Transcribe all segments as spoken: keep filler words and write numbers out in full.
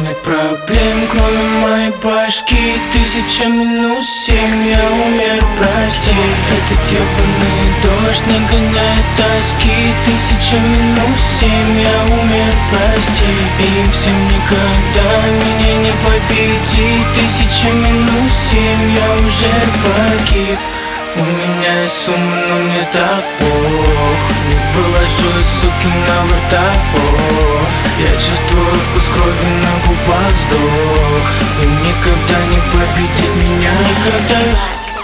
нет проблем, кроме моей башки. Тысяча минус семь, я умер, прости. Этот ебаный дождь нагоняет тоски. Тысяча минус семь, я умер, прости. Им всем никогда меня не победить. Тысяча минус семь, я уже погиб. У меня есть сумма, но мне так пох. Не выложу из суки на вертопор. Я чувствую вкус крови на губах, вздох. Им никогда не победить меня, никогда.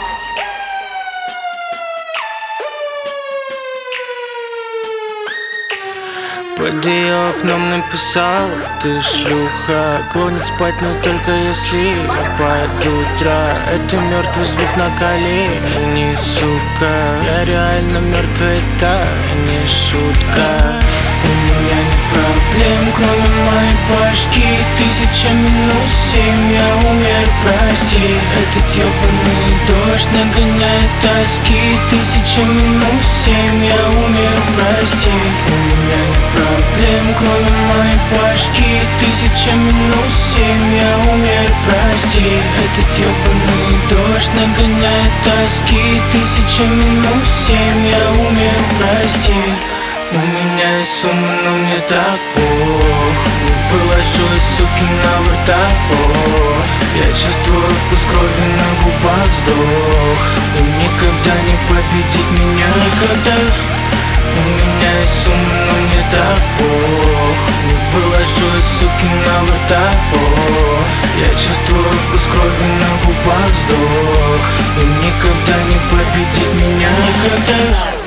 Под ее окном написал: ты шлюха, клонит спать, но только если под утро. Это мертвый звук на колени, сука. Я реально мертвый, это не шутка. У меня нет проблем, кроме моей башки. Тысяча минус семь, я умер, прости. Этот ебаный дождь нагоняет тоски. Тысяча минус семь, я умер, прости. У меня нет проблем, кроме моей башки. Тысяча минус семь, я умер, прости. Этот ебаный дождь нагоняет тоски. Тысяча минус семь, я умер, прости. У меня есть сумма, но мне так пох. Не выложу из суки на вертопор. Я чувствую вкус крови на губах, вздох. Им никогда не победить меня, никогда. У меня есть сумма, но мне так пох. Не выложу из суки на вертопор. Я чувствую вкус крови на губах, вздох. Им никогда не победить меня, никогда.